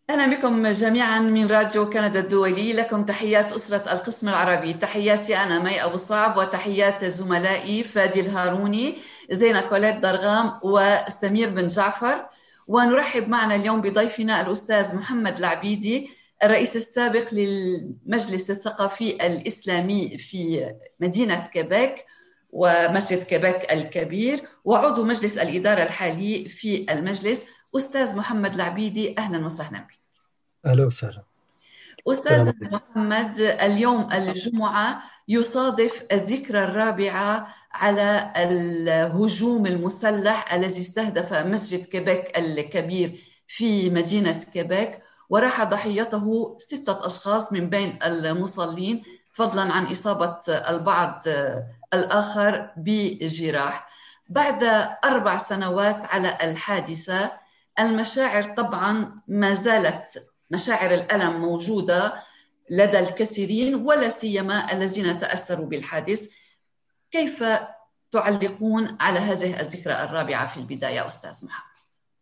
أهلا بكم جميعا من راديو كندا الدولي. لكم تحيات أسرة القسم العربي. تحياتي أنا مي أبو صعب، وتحيات زملائي فادي الهاروني، زينة كوليت درغام، وسمير بن جعفر. ونرحب معنا اليوم بضيفنا الأستاذ محمد العبيدي، الرئيس السابق للمجلس الثقافي الإسلامي في مدينة كيبيك ومسجد كيبيك الكبير، وعضو مجلس الإدارة الحالي في المجلس. أستاذ محمد العبيدي، أهلا وسهلا بك. أهلا وسهلا. السلام أستاذ عليكم. محمد، اليوم الجمعة يصادف الذكرى الرابعة على الهجوم المسلح الذي استهدف مسجد كيبيك الكبير في مدينة كيبيك، وراح ضحيته 6 أشخاص من بين المصلين، فضلا عن إصابة البعض الآخر بجراح. بعد 4 سنوات على الحادثة، المشاعر طبعا ما زالت، مشاعر الألم موجودة لدى الكثيرين، ولا سيما الذين تأثروا بالحادث. كيف تعلقون على هذه الذكرى الرابعة في البداية أستاذ محمد؟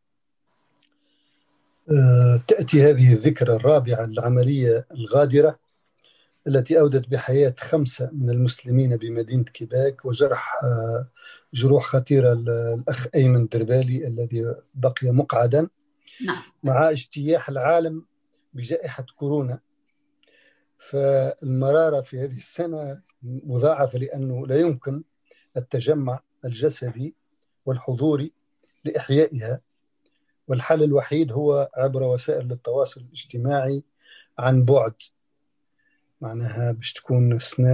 تأتي هذه الذكرى الرابعة العملية الغادرة التي أودت بحياة 5 من المسلمين بمدينة كيباك، وجرح جروح خطيرة الأخ أيمن دربالي الذي بقي مقعدا. نعم. مع اجتياح العالم بجائحة كورونا، فالمرارة في هذه السنة مضاعفة، لأنه لا يمكن التجمع الجسدي والحضوري لإحيائها، والحل الوحيد هو عبر وسائل التواصل الاجتماعي عن بعد. معناها باش تكون سنة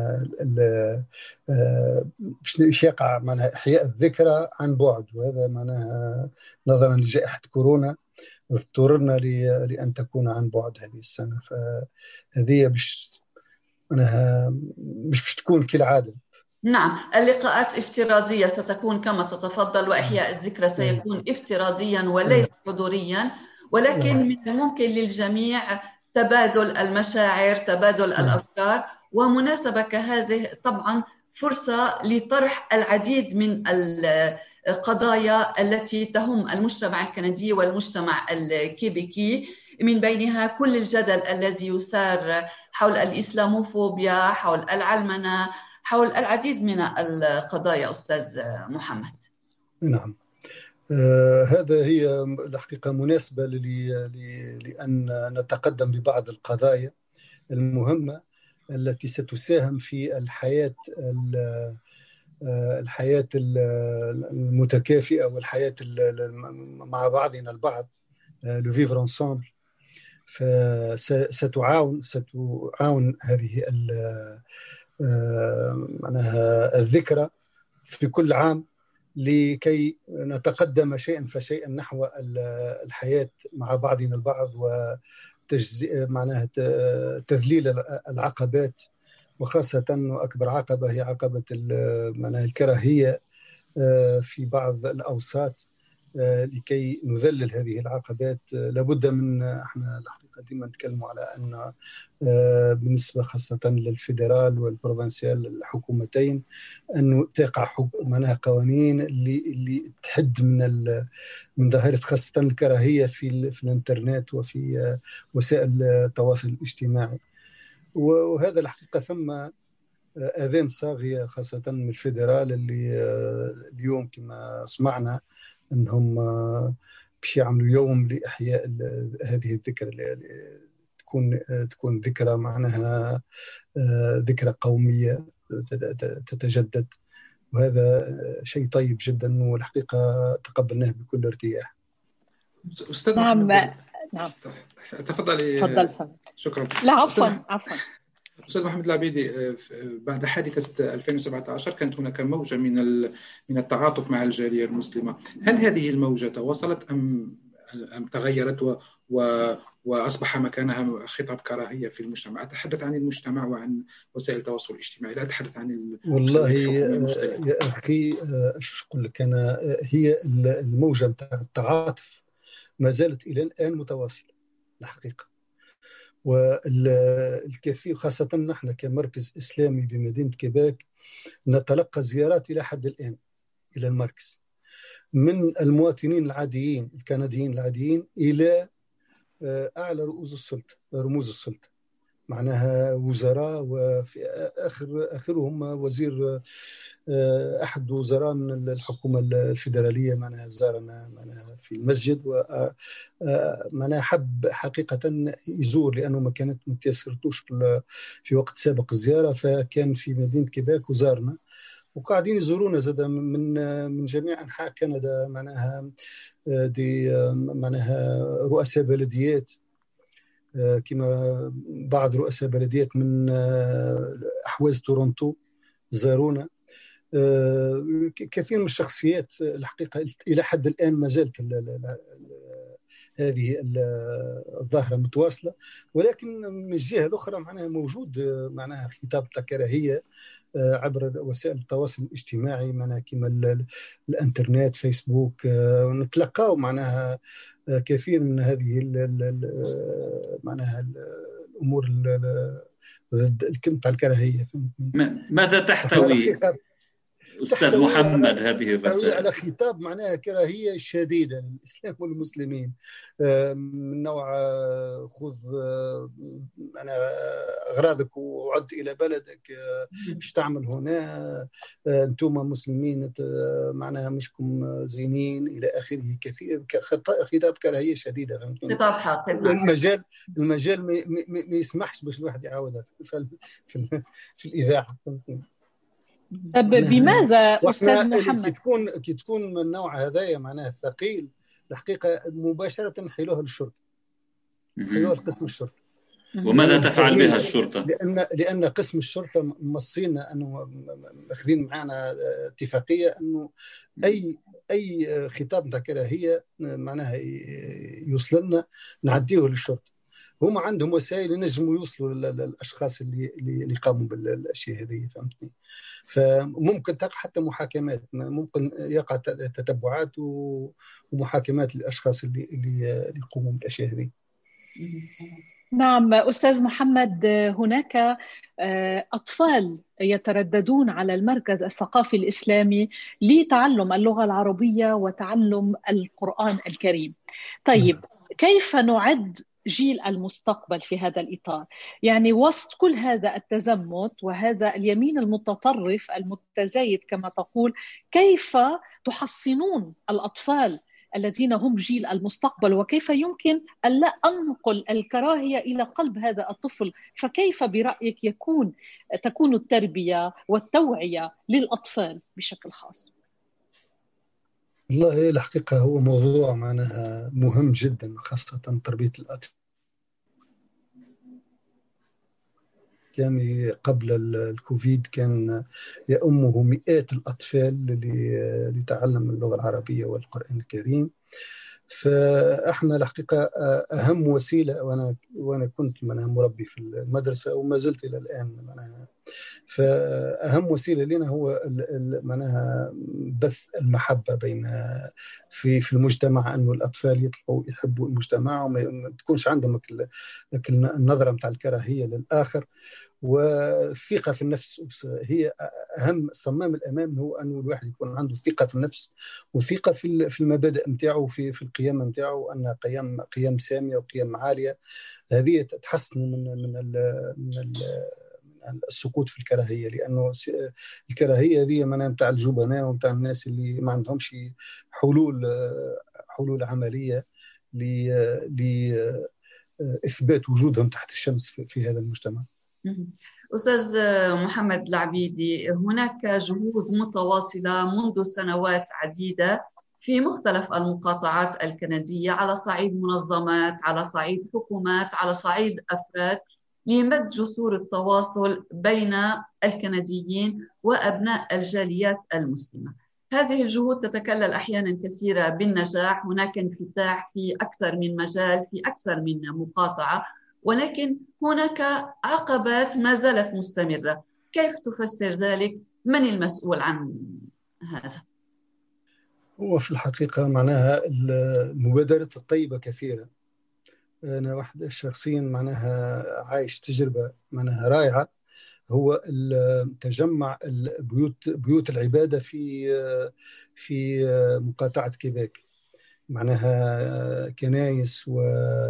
باش يقع معناها إحياء الذكرى عن بعد، وهذا معناها نظرا لجائحة كورونا اضطررنا لأن تكون عن بعد هذه السنة. فهذه معناها مش باش تكون كالعادة. نعم، اللقاءات افتراضية ستكون كما تتفضل، وإحياء الذكرى سيكون افتراضيا وليس حضوريا، ولكن من الممكن للجميع تبادل المشاعر، تبادل الأفكار. ومناسبة كهذه طبعا فرصة لطرح العديد من القضايا التي تهم المجتمع الكندي والمجتمع الكيبيكي، من بينها كل الجدل الذي يثار حول الإسلاموفوبيا، حول العلمنة، حول العديد من القضايا أستاذ محمد. نعم. هذا هي الحقيقة مناسبة لأن نتقدم ببعض القضايا المهمة التي ستساهم في الحياة المتكافئة، والحياة مع بعضنا البعض، لو فيفر انسامبل. ستعاون هذه معناها الذكرى في كل عام لكي نتقدم شيئا فشيئا نحو الحياة مع بعضنا البعض، معناها تذليل العقبات، وخاصة أكبر عقبة هي عقبة معناها الكراهية في بعض الأوساط. لكي نذلل هذه العقبات لابد من، احنا الحقيقة ديما نتكلموا على أن بالنسبة خاصة للفيدرال والبروفنسيال الحكومتين أنه تقع معناها قوانين اللي تحد من ظاهرة خاصة الكراهية في الانترنت وفي وسائل التواصل الاجتماعي. وهذا الحقيقة ثم آذان صاغية خاصة من الفيدرال اللي اليوم كما سمعنا أنهم باش يعملوا يوم لإحياء هذه الذكرى، تكون ذكرى معناها ذكرى قومية تتجدد، وهذا شيء طيب جدا، والحقيقة تقبلناه بكل ارتياح. أستاذ نعم. محمد، نعم، تفضلي. تفضل سامي. شكرا. لا، عفوا. أستاذ محمد العبيدي، بعد حادثة 2017 كانت هناك موجة من التعاطف مع الجالية المسلمة. هل هذه الموجة تواصلت أم تغيرت وأصبح مكانها خطاب كراهية في المجتمع؟ أتحدث عن المجتمع وعن وسائل التواصل الاجتماعي، لا أتحدث عن والله يا أخي، إيش أقول لك أنا، هي الموجة متاع التعاطف ما زالت إلى الآن متواصلة الحقيقة، والكثير خاصة نحن كمركز إسلامي بمدينة كيباك نتلقى زيارات إلى حد الآن إلى المركز من المواطنين العاديين الكنديين العاديين إلى أعلى رموز السلطة، معناها وزراء، وفي آخرهم وزير، أحد وزراء من الحكومة الفيدرالية، معناها زارنا معناها في المسجد، ومعناها حب حقيقة يزور، لأنه ما تيسرتوش في وقت سابق الزيارة، فكان في مدينة كيباك وزارنا، وقاعدين يزورونا زاد من جميع أنحاء كندا، معناها دي معناها رؤساء بلديات، كما بعض رؤساء بلديات من أحواز تورونتو زارونا، كثير من الشخصيات الحقيقة إلى حد الآن ما زالت هذه الظاهرة متواصلة، ولكن من الجهة الأخرى معناها موجود معناها خطاب كراهية عبر وسائل التواصل الاجتماعي، معناها كما الانترنت، فيسبوك، نتلقاو معناها كثير من هذه معناها الأمور الكراهية. ماذا تحتوي أستاذ محمد هذه الرسائل؟ على خطاب معناها كراهية شديدة للإسلام والمسلمين، من نوع خذ أنا أغراضك وعد إلى بلدك، ايش تعمل هنا، أنتم مسلمين معناها مشكم زينين إلى آخره. كثير خطاب كراهية شديدة. خطاب حاقد. المجال ما يسمحش باش الواحد يعاودها في الإذاعة. طب بماذا أستاذ محمد كي تكون من النوع هذايا معناها ثقيل الحقيقة، مباشرة نحيلوها للشرطة، نحيلوها لقسم الشرطة. وماذا تفعل بها الشرطة؟ لأن قسم الشرطة مصينا أنه أخذين معنا اتفاقية أنه أي خطاب نتاع كراهية معناها يوصلنا نعديه للشرطة. هم عندهم وسائل ينجموا يوصلوا للأشخاص اللي قاموا بالأشياء هذه، فهمتني؟ فممكن تقع حتى محاكمات، ممكن يقع تتبعات ومحاكمات للأشخاص اللي يقوموا بالأشياء هذه. نعم أستاذ محمد، هناك أطفال يترددون على المركز الثقافي الإسلامي لتعلم اللغة العربية وتعلم القرآن الكريم. طيب كيف نعد جيل المستقبل في هذا الإطار؟ يعني وسط كل هذا التزمت وهذا اليمين المتطرف المتزايد كما تقول، كيف تحصنون الأطفال الذين هم جيل المستقبل، وكيف يمكن أن لا أنقل الكراهية إلى قلب هذا الطفل؟ فكيف برأيك تكون التربية والتوعية للأطفال بشكل خاص؟ والله الحقيقة هو موضوع معناها مهم جدا، خاصة تربية الأطفال. كان قبل الكوفيد كان يأمه مئات الأطفال لتعلم اللغة العربية والقرآن الكريم. فاحنا الحقيقة أهم وسيلة، وأنا كنت مربي في المدرسة وما زلت إلى الآن، فأهم وسيلة لنا هو معناها بث المحبة بين في المجتمع، أنه الأطفال يطلعوا يحبوا المجتمع وما تكونش عندهم النظرة متاع الكراهية للآخر. والثقة في النفس هي أهم صمام الأمام، هو أنه الواحد يكون عنده ثقة في النفس وثقة في المبادئ متاعه، في القيم متاعه، أن قيم سامية وقيم عالية. هذه تحسن من السقوط في الكراهية، لأنه الكراهية هذه معناها متاع الجبناء ومتاع الناس اللي ما عندهمش حلول عملية لإثبات وجودهم تحت الشمس في هذا المجتمع. أستاذ محمد العبيدي، هناك جهود متواصلة منذ سنوات عديدة في مختلف المقاطعات الكندية، على صعيد منظمات، على صعيد حكومات، على صعيد أفراد، لمد جسور التواصل بين الكنديين وأبناء الجاليات المسلمة. هذه الجهود تتكلل أحيانا كثيرة بالنجاح، هناك انفتاح في أكثر من مجال، في أكثر من مقاطعة، ولكن هناك عقبات ما زالت مستمرة. كيف تفسر ذلك؟ من المسؤول عن هذا؟ هو في الحقيقة معناها المبادرات الطيبة كثيرة. أنا واحد شخصيا معناها عايش تجربة معناها رائعة، هو تجمع بيوت العبادة في مقاطعة كيباك. معناها كنايس و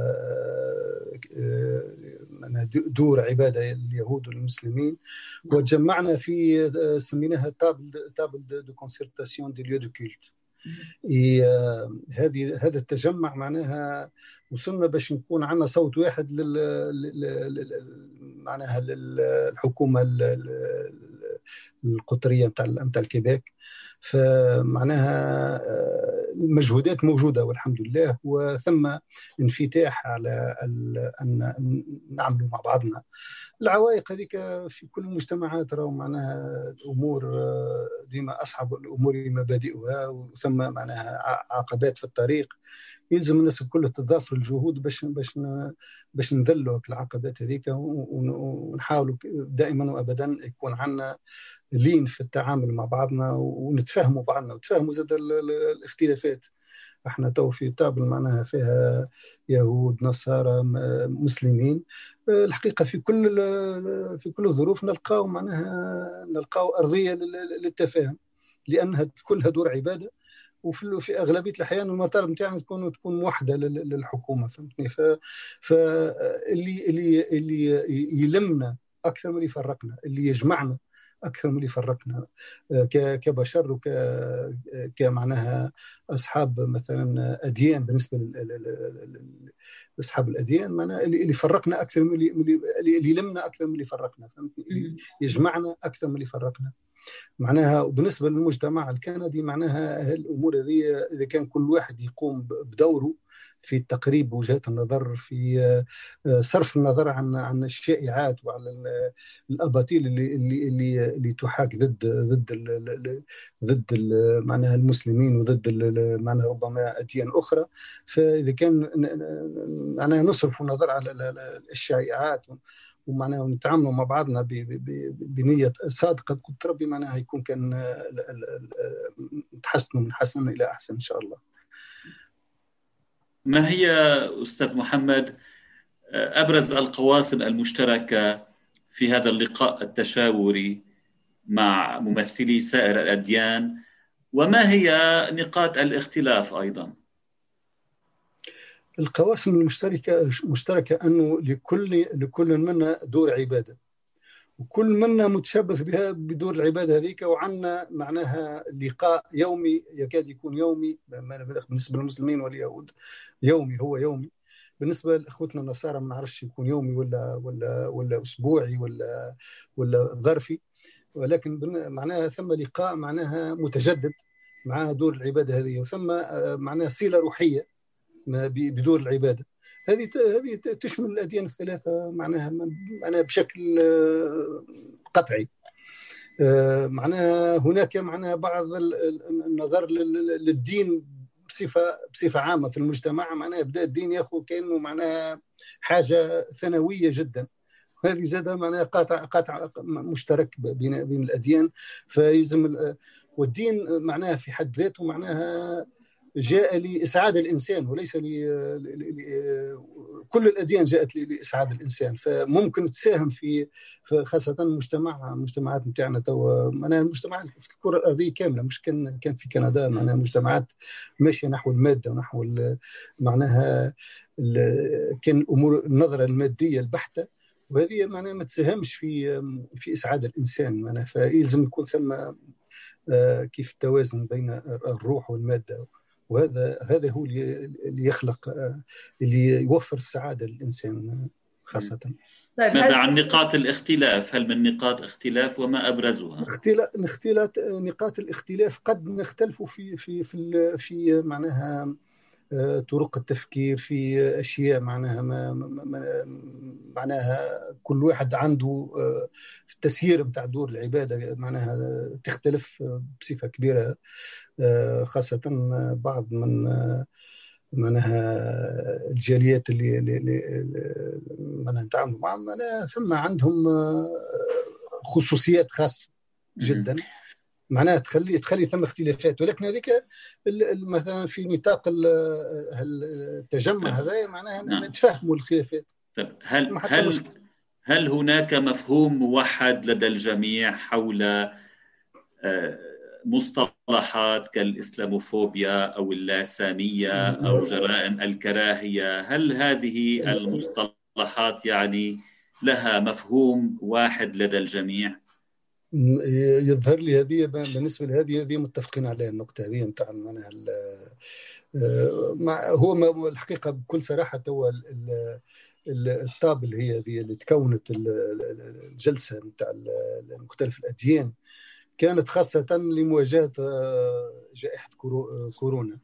دور عبادة اليهود والمسلمين، وتجمعنا في سميناها تابل دو كونسيرتاسيون دي ليو دو كولت. هذا التجمع معناها وصلنا باش نكون عندنا صوت واحد معناها للحكومة القطرية متاع الكيباك. فمعناها المجهودات موجودة والحمد لله، وثم انفتاح على أن نعمل مع بعضنا. العوائق هذيك في كل المجتمعات راهو معناها الأمور ديما أصعب الأمور مبادئها، وثم معناها عقبات في الطريق. يلزم الناس الكل تضافر الجهود باش نذلوا العقبات هذيك، ونحاولوا دائما وأبدا يكون عندنا لين في التعامل مع بعضنا، ونتفاهموا بعضنا وتفاهموا زاد الاختلافات. احنا تو في تابل معناها فيها يهود نصارى مسلمين. الحقيقه في كل الظروف نلقاو ارضيه للتفاهم، لانها كلها دور عباده، وفي اغلبيه الاحيان المطالب نتاعنا تكون موحده للحكومه، فهمتني. اللي يلمنا اكثر من اللي يفرقنا، اللي يجمعنا أكثر من اللي فرقنا كبشر كمعناها أصحاب مثلا أديان. بالنسبة لأصحاب الأديان معناها اللي فرقنا أكثر من اللي لمنا أكثر من اللي فرقنا، اللي يجمعنا أكثر من اللي فرقنا معناها. وبالنسبة للمجتمع الكندي معناها الأمور هذه إذا كان كل واحد يقوم بدوره في تقريب وجهات النظر، في صرف النظر عن الشائعات وعن الأباطيل اللي تحاك ضد معناها المسلمين وضد معناها ربما أديان أخرى. فإذا كان معناها نصرف النظر على الشائعات ومعناها نتعاملوا مع بعضنا بنية صادقة، قلت ربي معناها يكون كان نتحسنوا من حسن إلى أحسن إن شاء الله. ما هي أستاذ محمد أبرز القواسم المشتركة في هذا اللقاء التشاوري مع ممثلي سائر الأديان، وما هي نقاط الاختلاف أيضا؟ القواسم المشتركة أنه لكل منا دور عبادة، وكل منا متشبث بها بدور العبادة هذيك، وعنا معناها لقاء يومي يكاد يكون يومي بالنسبة للمسلمين واليهود. هو يومي. بالنسبة لأخوتنا النصارى ما نعرفش يكون يومي ولا أسبوعي ولا ظرفي، ولكن معناها ثم لقاء معناها متجدد مع دور العبادة هذه، وثم معناها صلة روحية بدور العبادة هذه تشمل الأديان الثلاثة معناها بشكل قطعي. معناها هناك معناها بعض النظر للدين بصفة عامة في المجتمع، معناها بدأ الدين يأخذ كأنه معناها حاجة ثانوية جدا. هذه زادة معناها قاطع مشترك بين الأديان. فيلزم والدين معناها في حد ذاته معناها جاء لإسعاد الإنسان، وليس كل الأديان جاءت لإسعاد الإنسان. فممكن تساهم في خاصة مجتمعات متاعنا تو، أنا المجتمعات في الكرة الأرضية كاملة، مش كان في كندا معناها مجتمعات ماشية نحو المادة ونحو معناها كان الأمور النظرة المادية البحتة، وهذه معناها ما تساهمش في إسعاد الإنسان معناها. فيلزم يكون ثم كيف التوازن بين الروح والمادة، وهذا هو اللي يخلق اللي يوفر السعادة للإنسان خاصة. طيب ماذا عن نقاط الاختلاف؟ هل من نقاط اختلاف وما أبرزها؟ نقاط الاختلاف قد نختلف في معناها طرق التفكير في أشياء معناها كل واحد عنده التسيير بتاع دور العبادة معناها تختلف بصفة كبيرة، خاصة بعض من معناها الجاليات اللي معناها نتعامل معهم ثم عندهم خصوصيات خاصة جدا معناها تخلي ثم اختلافات، ولكن هذيك مثلا في نطاق التجمع هذا معناها نتفاهموا الخلافات. هل هناك مفهوم موحد لدى الجميع حول مصطلحات كالإسلاموفوبيا أو اللاسامية أو جرائم الكراهية، هل هذه المصطلحات يعني لها مفهوم واحد لدى الجميع؟ يظهر لي هذه بالنسبة لهذه متفقين عليها النقطة هذه متاع معناها هو الحقيقة بكل صراحة هو الطابل هي هذه اللي تكونت الجلسة متاع مختلف الأديان كانت خاصة لمواجهة جائحة كورونا.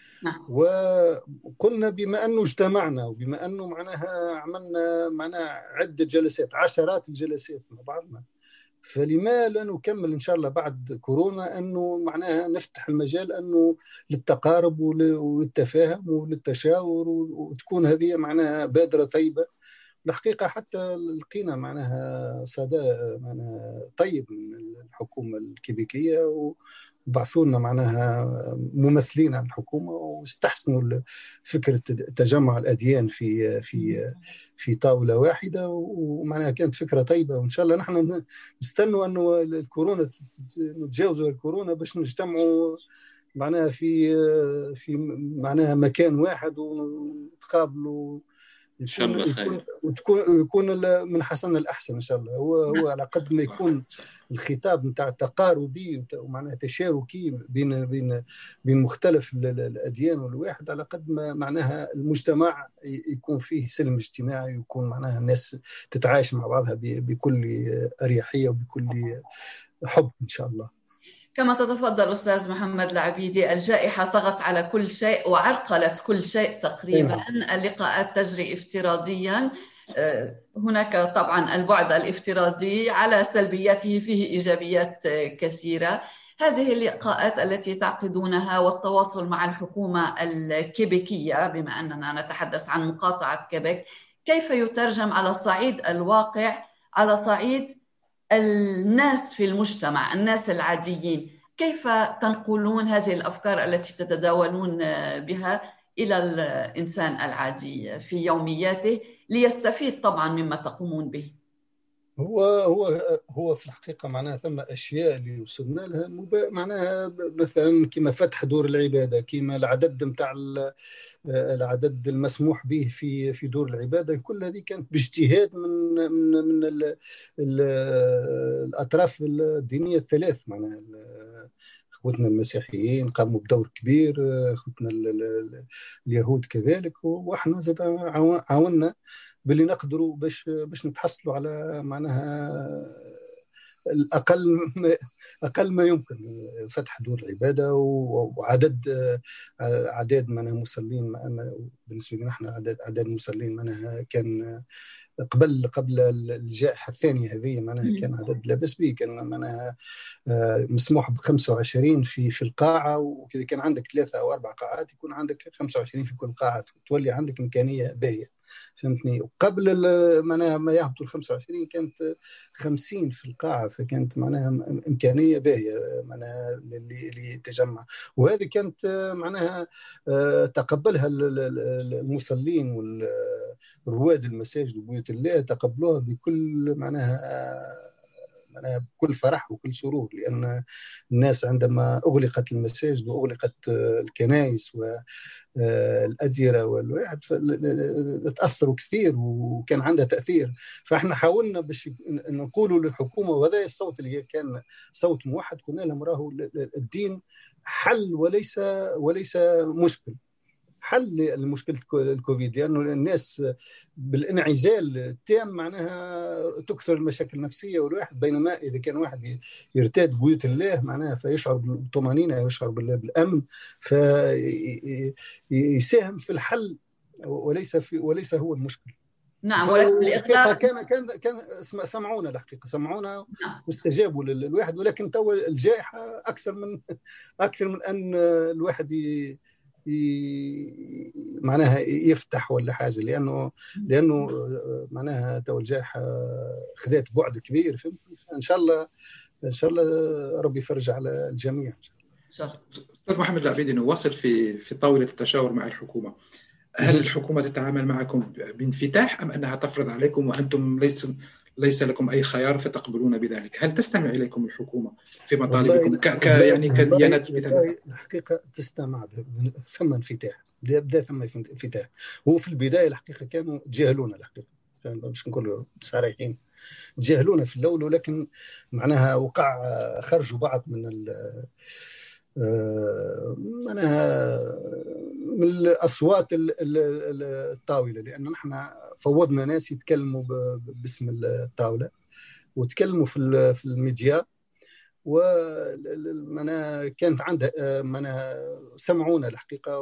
وقلنا بما أنه اجتمعنا وبما أنه معناها عملنا عدة جلسات، عشرات الجلسات مع بعضنا، فلما لا نكمل إن شاء الله بعد كورونا أنه معناها نفتح المجال أنه للتقارب وللتفاهم وللتشاور، وتكون هذه معناها بادرة طيبة. الحقيقة حتى لقينا معناها صدى معناها طيب من الحكومة الكيبيكية، وبعثوا لنا معناها ممثلين عن الحكومة، واستحسنوا فكرة تجمع الأديان في طاولة واحدة، ومعناها كانت فكرة طيبة. وإن شاء الله نحن نستنوا أنه الكورونا نتجاوزوا الكورونا باش نجتمعوا معناها في معناها مكان واحد ونتقابلوا إن شاء الله خير، ويكون من حسن الأحسن إن شاء الله. هو على قد ما يكون الخطاب نتاع تقاربي ومعناها تشاركي بين مختلف الأديان والواحد، على قد ما معناها المجتمع يكون فيه سلم اجتماعي، ويكون معناها الناس تتعايش مع بعضها بكل أريحية وبكل حب إن شاء الله. كما تتفضل أستاذ محمد العبيدي، الجائحة طغت على كل شيء وعرقلت كل شيء تقريبا. اللقاءات تجري افتراضيا، هناك طبعا البعد الافتراضي على سلبياته فيه إيجابيات كثيرة. هذه اللقاءات التي تعقدونها والتواصل مع الحكومة الكيبيكية، بما أننا نتحدث عن مقاطعة كيبيك، كيف يترجم على الصعيد الواقع، على صعيد الناس في المجتمع، الناس العاديين؟ كيف تنقلون هذه الأفكار التي تتداولون بها إلى الإنسان العادي في يومياته ليستفيد طبعا مما تقومون به؟ هو في الحقيقة معناها ثم أشياء اللي وصلنا لها معناها مثلا كما فتح دور العبادة، كما العدد متاع العدد المسموح به في دور العبادة، كل هذه كانت باجتهاد من الأطراف الدينية الثلاث. معناها اخوتنا المسيحيين قاموا بدور كبير، اخوتنا اليهود كذلك، واحنا زاد عاوننا باللي نقدروا باش نتحصلوا على معناها أقل ما يمكن فتح دور العبادة وعدد معناها مصلين. بالنسبة لنا احنا عدد مصلين معناها كان قبل الجائحة الثانية هذه معناها كان عدد لا بأس به، كان معناها مسموح ب25 في القاعة، وكذا كان عندك 3 أو 4 قاعات يكون عندك 25 في كل قاعة، تولي عندك إمكانية باهية، فهمتني. وقبل معناها ما يهبطوا 25 كانت 50 في القاعة، فكانت معناها إمكانية باهية معناها اللي تجمع. وهذه كانت معناها تقبلها المصلين والرواد المساجد وبيوت الله، تقبلوها بكل معناها بكل فرح وكل سرور، لأن الناس عندما أغلقت المساجد وأغلقت الكنائس والأديرة والواحد تأثروا كثير وكان عندها تأثير. فإحنا حاولنا باش نقولوا للحكومة، وهذا الصوت اللي كان صوت موحد، قلنا لهم راهو الدين حل وليس مشكل، حل المشكلة الكوفيد، لأنه الناس بالانعزال التام معناها تكثر المشاكل النفسية والواحد، بينما إذا كان واحد يرتاد بيوت الله معناها فيشعر بالطمأنينة، يشعر بالأمن، فيساهم في الحل وليس هو المشكل. نعم، ولكن الإغلاق كان سمعونا، الحقيقة سمعونا واستجابوا للواحد، ولكن تو الجائحة أكثر من أن الواحد معناها يفتح ولا حاجة، لأنه معناها تو الجائحة خذت بعد كبير، فهمت؟ إن شاء الله ربي يفرج على الجميع إن شاء الله. أستاذ محمد العبيدي، نواصل في طاولة التشاور مع الحكومة. هل الحكومة تتعامل معكم بانفتاح أم أنها تفرض عليكم وأنتم ليس لكم أي خيار فتقبلون بذلك. هل تستمع إليكم الحكومة في مطالبكم يعني كديانات والله الحقيقة تستمع، ثم انفتاح، بدأ ثم انفتاح. هو في البداية الحقيقة كانوا جاهلون، الحقيقة باش نقولوا صريحين، جاهلون في الأول، ولكن معناها وقع خرجوا بعض من معناها من الأصوات الطاولة، لأن نحن فوضنا ناس يتكلموا باسم الطاولة وتكلموا في الميديا، ومنا كانت عندها منا سمعونا الحقيقة،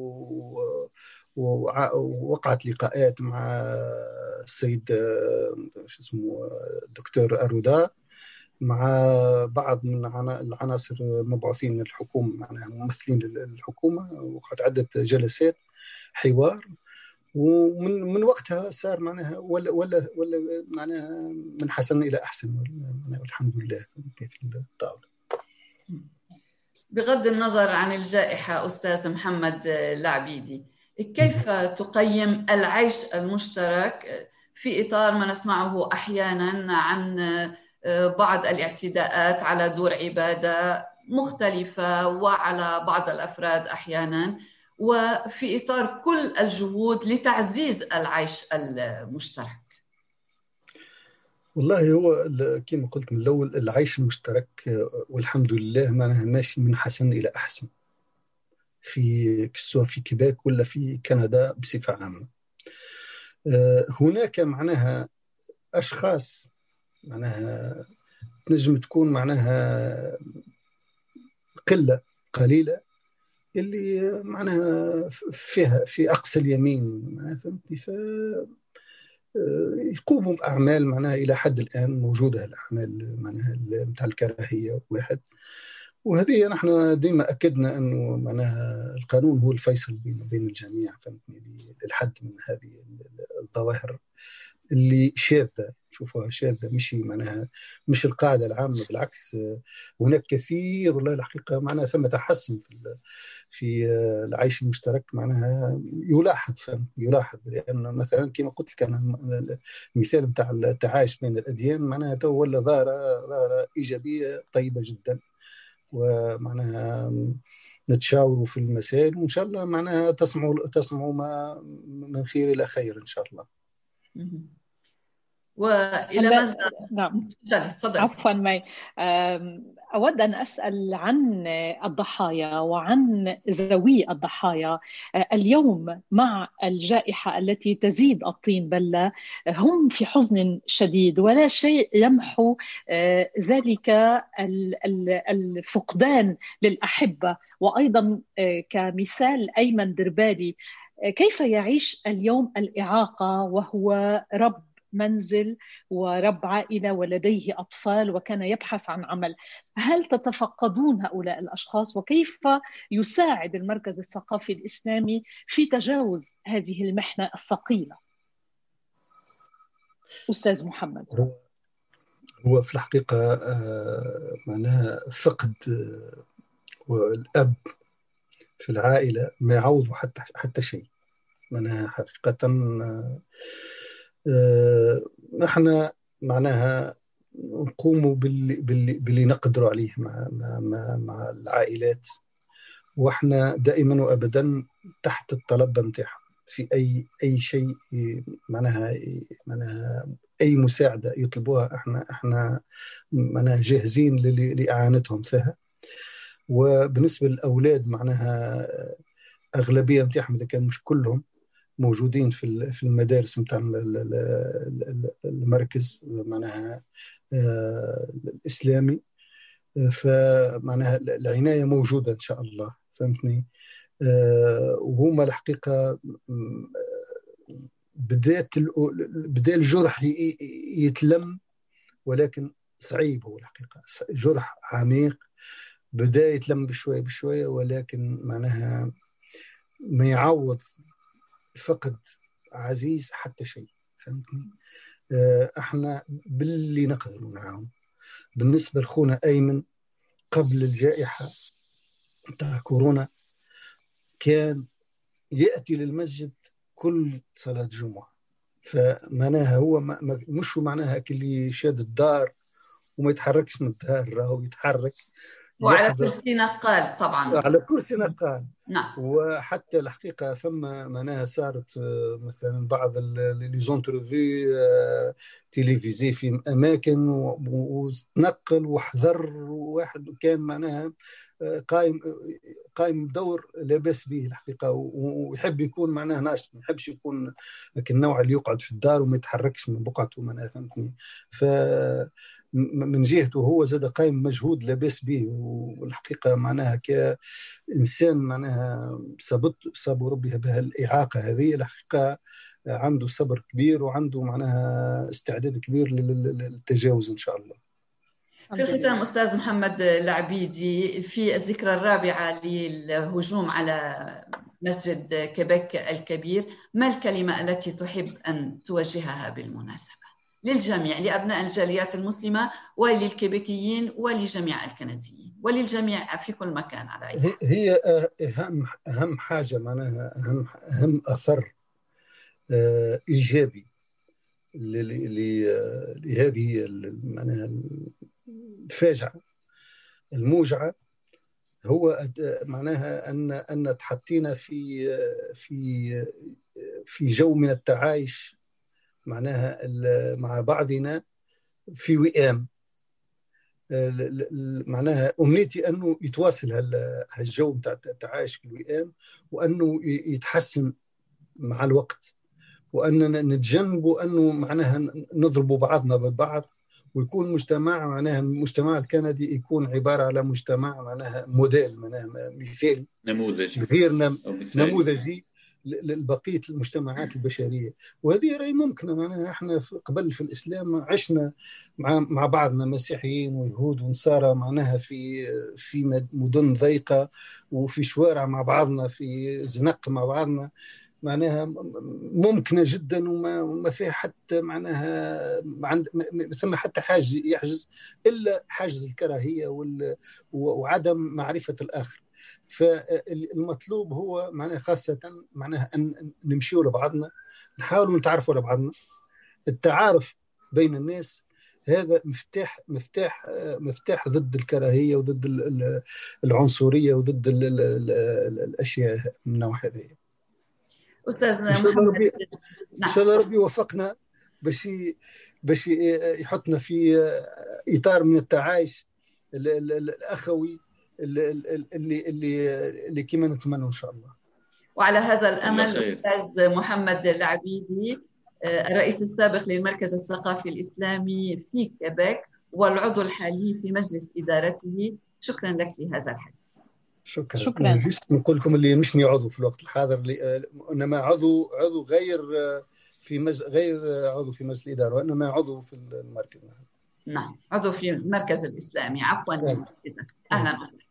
ووقعت لقاءات مع السيد شو اسمه الدكتور أرودا، مع بعض من العناصر المبعوثين من الحكومة، معناها ممثلين للحكومة، وقعت عدة جلسات حوار، ومن وقتها صار معناها ولا معناها من حسن إلى أحسن، والحمد لله في الطاولة. بغض النظر عن الجائحة أستاذ محمد العبيدي، كيف تقيم العيش المشترك في إطار ما نسمعه أحيانا عن بعض الاعتداءات على دور عبادة مختلفة وعلى بعض الأفراد أحيانا، وفي إطار كل الجهود لتعزيز العيش المشترك؟ والله هو كما قلت من الأول، العيش المشترك والحمد لله معناها ماشي من حسن إلى أحسن، سواء في كيبيك ولا في كندا بصفة عامة. هناك معناها أشخاص معناها تنجم تكون معناها قليلة اللي معناها فيها في أقصى اليمين، معناها فهمتني، يقوموا بأعمال معناها إلى حد الآن موجودة، الأعمال معناها متاع الكراهية واحد، وهذه نحن ديما أكدنا أنه معناها القانون هو الفيصل بين الجميع، فهمتني، للحد من هذه الظواهر اللي شاذة، شوفوها شاذة، مش القاعدة العامة، بالعكس هناك كثير والله الحقيقة معناها ثم تحسن في العيش المشترك، معناها يلاحظ، لأن مثلا كما قلت لك أنا المثال بتاع التعايش بين الأديان معناها تو ولا ظاهرة إيجابية طيبة جدا، ومعناها نتشاوروا في المسائل، وإن شاء الله معناها تصنعوا ما من خير إلى خير إن شاء الله. وإلى ماذا؟ نعم تفضل. عفوا مي، أود أن أسأل عن الضحايا وعن ذوي الضحايا. اليوم مع الجائحة التي تزيد الطين بلة، هم في حزن شديد، ولا شيء يمحو ذلك الفقدان للأحبة. وأيضا كمثال أيمن دربالي، كيف يعيش اليوم الإعاقة وهو رب منزل ورب عائلة ولديه أطفال وكان يبحث عن عمل؟ هل تتفقدون هؤلاء الأشخاص؟ وكيف يساعد المركز الثقافي الإسلامي في تجاوز هذه المحنة الثقيلة؟ أستاذ محمد. هو في الحقيقة معناها فقد والأب في العائلة ما يعوضه حتى شيء، معناها حقيقة احنا معناها نقوموا باللي نقدروا عليه مع العائلات، واحنا دائما وابدا تحت الطلب نتاعهم في اي شيء، معناها اي مساعده يطلبوها احنا معناها جاهزين لاعانتهم فيها. وبالنسبه للاولاد معناها اغلبيه نتاعهم اذا كان مش كلهم موجودين في المدارس نتاع المركز معناها الإسلامي، فمعناها العناية موجودة إن شاء الله، فهمتني. وهما الحقيقة بدأ الجرح يتلم، ولكن صعيب، هو الحقيقة جرح عميق بدأ يتلم بشوية، ولكن معناها ما يعوض فقد عزيز حتى شيء، فهمتني. احنا باللي نقدر معاهم. بالنسبة لخونا أيمن قبل الجائحة بتاع كورونا كان يأتي للمسجد كل صلاة جمعة، فمعناها هو مش معناها اللي شاد الدار وما يتحركش من الدار، راهو يتحرك وعلى كرسي نقال طبعا، على كرسي نقال. نعم. وحتى الحقيقة فما معناها صارت مثلا بعض لي زونترفي تلفزي في أماكن وتنقل وحذر واحد كان معناها قائم دور لا بأس به الحقيقة، ويحب يكون معناها ناشط، ما يحبش يكون لكن النوع اللي يقعد في الدار وما يتحركش من بقعته معناها، فهمتني. من جهته هو زاد قائم مجهود لا بأس به، والحقيقة معناها كإنسان معناها صاب ربي بها الإعاقة هذه، الحقيقة عنده صبر كبير وعنده معناها استعداد كبير للتجاوز إن شاء الله. في الختام أستاذ محمد العبيدي، في الذكرى الرابعة للهجوم على مسجد كيبيك الكبير، ما الكلمة التي تحب أن توجهها بالمناسبة للجميع، لأبناء الجاليات المسلمة وللكيبيكيين ولجميع الكنديين وللجميع في كل مكان؟ على هي أهم حاجة معناها أهم أثر إيجابي لهذه معناها الفاجعة الموجعة، هو معناها أن تحطينا في جو من التعايش معناها مع بعضنا في وئام. معناها أمنيتي أنه يتواصل هالجو بتاع التعايش في الوئام، وأنه يتحسن مع الوقت، وأننا نتجنبوا أنه معناها نضربوا بعضنا ببعض، ويكون مجتمع معناها المجتمع الكندي يكون عبارة على مجتمع معناها موديل، معناها مثالي، نموذجي، غير نموذجي لبقية المجتمعات البشرية. وهذه رأي ممكنة، معناها احنا قبل في الإسلام عشنا مع بعضنا مسيحيين ويهود ونصارى معناها في مدن ضيقة وفي شوارع مع بعضنا، في زنق مع بعضنا، معناها ممكنة جدا، وما فيها حتى معناها ثم حتى حاجز يحجز إلا حاجز الكراهية وعدم معرفة الآخر. فالمطلوب هو معناها خاصة معناها أن نمشيوا لبعضنا، نحاولوا نتعرفوا لبعضنا. التعارف بين الناس هذا مفتاح ضد الكراهية وضد العنصرية وضد الأشياء من النوع هذا. أستاذ إن شاء الله ربي نعم. إن شاء الله ربي يوفقنا باش يحطنا في إطار من التعايش الأخوي اللي كما نتمنى إن شاء الله. وعلى هذا الأمل أستاذ محمد العبيدي، الرئيس السابق للمركز الثقافي الإسلامي في كيبيك والعضو الحالي في مجلس إدارته، شكرا لك لهذا الحديث. شكرا. نقول لكم اللي مش عضو في الوقت الحاضر، انما عضو غير عضو في مجلس الاداره، وانما عضو في المركز. نعم، عضو في المركز الاسلامي. عفوا. اهلا وسهلا.